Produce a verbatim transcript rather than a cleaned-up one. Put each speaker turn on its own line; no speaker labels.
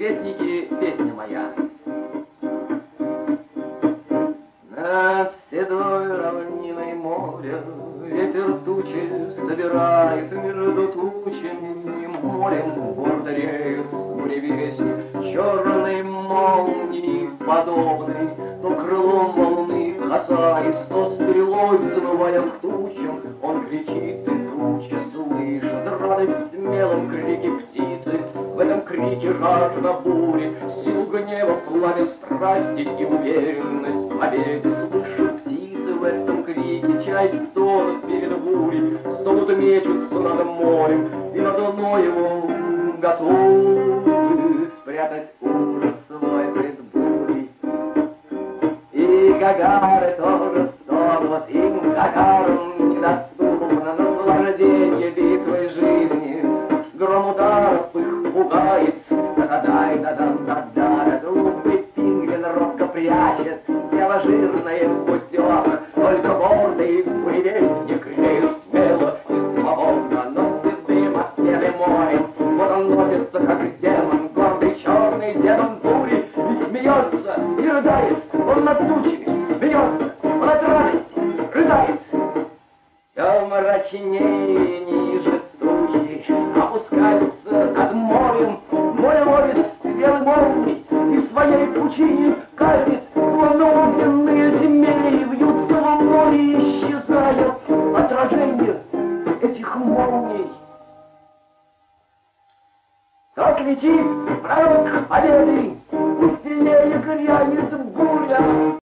предвестники, песня моя. Над седой равниной моря ветер тучи собирает между тучами, морем бордереют буревесь, черной молнии подобной, то крылом волны касаясь, то стрелой взмывая к тучам, он кричит, и тучи слышат радость смелом крики птицы. В этом крике жажда бури, силу гнева, пламя страсти и уверенность в победе. Слышат птицы в этом крике, чайки стонут перед бурей, стонут мечутся над морем, и над луной его готовы спрятать ужас свой пред бурей. И Гагары тоже стонут, им Гагарам недоступно наслаждение битвой жизни. Гром ударов их пугает, да-да-дай, да-да-да-да, трубный пингвин робко прячет тело жирное в путёк, только гордый буревестник реет смело и свободно, но седым от белым морем. Вот он носится, как демон, гордый черный демон бури, и смеется, и рыдает, он над тучами смеется, он от радости рыдает. Все мрачнее ниже тучи опускаются над морем, море ловит белый молний и в своей пучине катит, словно огненные змеи вьются в море, исчезая отражение этих молний. Так летит пророк победы, быстрее грянет буря.